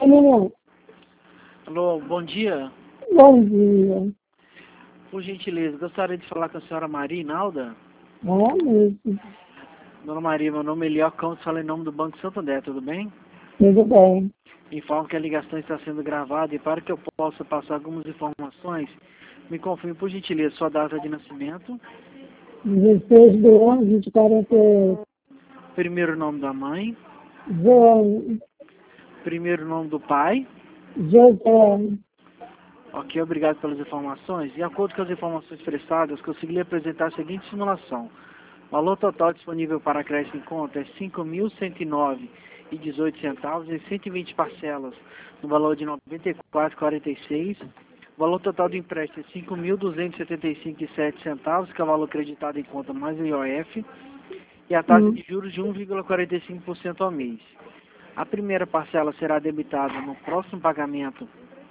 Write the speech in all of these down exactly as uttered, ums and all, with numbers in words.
menino. Alô, bom dia. Bom dia. Por gentileza, gostaria de falar com a senhora Maria Inalda. É mesmo. Dona Maria, meu nome é Eliel Campos, falo em nome do Banco Santander, tudo bem? Tudo bem. Informo que a ligação está sendo gravada e para que eu possa passar algumas informações, me confirme por gentileza sua data de nascimento, dezesseis de onze de quarenta e oito. primeiro nome da mãe, João. primeiro nome do pai. José. Ok, obrigado pelas informações. De acordo com as informações prestadas, consegui lhe apresentar a seguinte simulação. O valor total disponível para crédito em conta é cinco mil cento e nove reais e dezoito centavos em cento e vinte parcelas, no valor de noventa e quatro reais e quarenta e seis centavos. O valor total do empréstimo é cinco mil duzentos e setenta e cinco reais e sete centavos, que é o valor acreditado em conta mais o I O F, e a taxa Hum. de juros de um vírgula quarenta e cinco por cento ao mês. A primeira parcela será debitada no próximo pagamento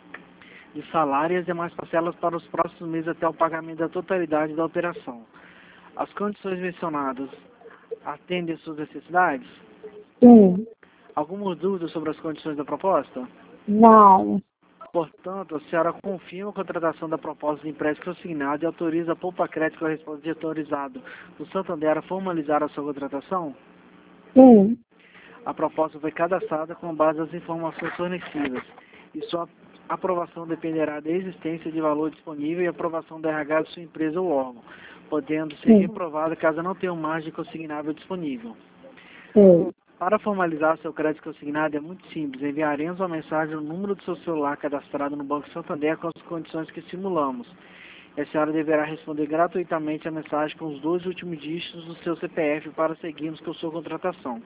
de salário e as demais parcelas para os próximos meses até o pagamento da totalidade da operação. As condições mencionadas atendem às suas necessidades? Sim. Algumas dúvidas sobre as condições da proposta? Não. Portanto, a senhora confirma a contratação da proposta de empréstimo consignado e autoriza a Poupa Crédito Correspondente autorizado do Santander a formalizar a sua contratação? Sim. A proposta foi cadastrada com base nas informações fornecidas e sua aprovação dependerá da existência de valor disponível e aprovação da R H de sua empresa ou órgão, podendo ser Sim. reprovada caso não tenha margem consignável disponível. Sim. Para formalizar seu crédito consignado é muito simples. Enviaremos uma mensagem no número do seu celular cadastrado no Banco Santander com as condições que simulamos. E a senhora deverá responder gratuitamente a mensagem com os dois últimos dígitos do seu C P F para seguirmos com sua contratação.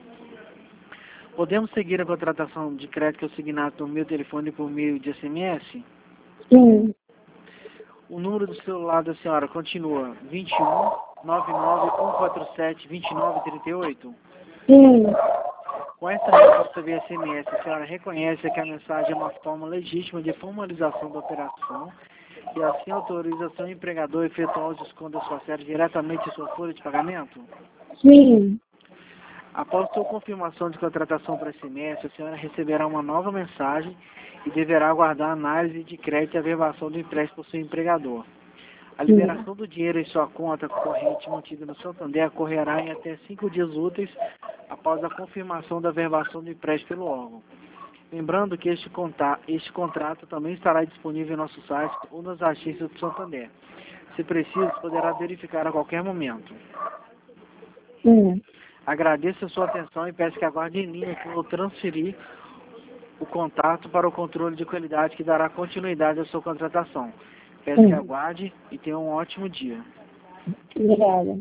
Podemos seguir a contratação de crédito consignado por meu telefone e por meio de S M S? Sim. O número do celular da senhora continua vinte e um, nove nove um quatro sete, vinte e nove trinta e oito? Sim. Com essa resposta via S M S, a senhora reconhece que a mensagem é uma forma legítima de formalização da operação e assim autoriza seu empregador a efetuar o desconto da sua série diretamente em sua folha de pagamento? Sim. Após sua confirmação de contratação por S M S, a senhora receberá uma nova mensagem e deverá aguardar a análise de crédito e averbação do empréstimo por seu empregador. A liberação do dinheiro em sua conta corrente mantida no Santander ocorrerá em até cinco dias úteis após a confirmação da averbação do empréstimo pelo órgão. Lembrando que este, conta, este contrato também estará disponível em nosso site ou nas agências do Santander. Se preciso, poderá verificar a qualquer momento. Sim. Agradeço a sua atenção e peço que aguarde em linha que eu vou transferir o contato para o controle de qualidade que dará continuidade à sua contratação. Peço Sim. que aguarde e tenha um ótimo dia. Obrigada.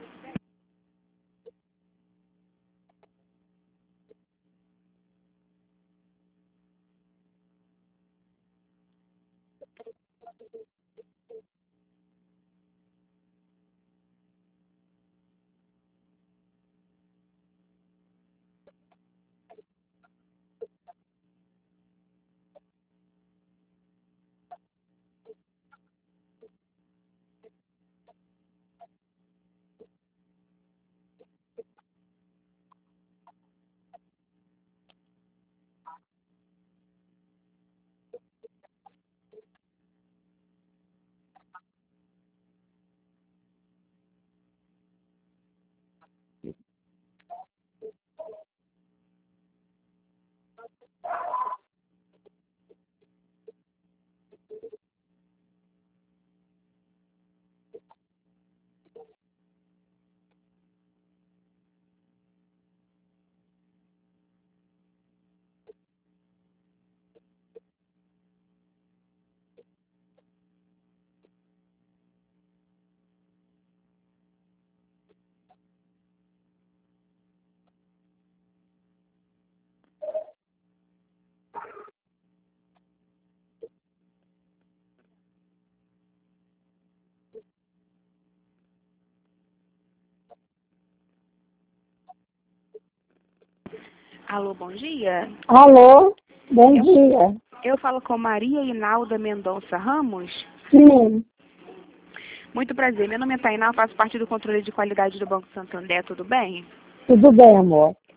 Alô, bom dia. Alô? Bom dia. Eu falo com Maria Inalda Mendonça Ramos. Sim. Muito prazer, meu nome é Tainá, faço parte do controle de qualidade do Banco Santander, tudo bem? Tudo bem, amor?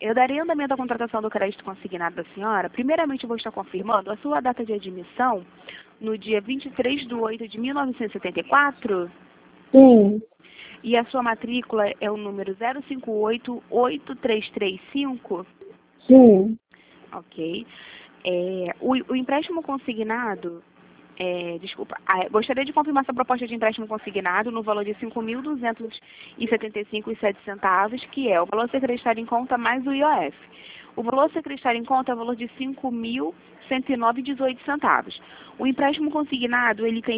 eu darei andamento à contratação do crédito consignado da senhora. Primeiramente, eu vou estar confirmando a sua data de admissão no dia vinte e três de oito de mil novecentos e setenta e quatro. Sim, E a sua matrícula é o número zero cinco oito oito três três cinco. sim, Ok. É, o, o empréstimo consignado, é, desculpa, ah, gostaria de confirmar essa proposta de empréstimo consignado no valor de cinco mil duzentos e setenta e cinco reais e sete centavos, que é o valor a ser acreditado em conta mais o I O F. O valor a ser acreditado em conta é o valor de cinco mil cento e nove reais e dezoito centavos. O empréstimo consignado, ele tem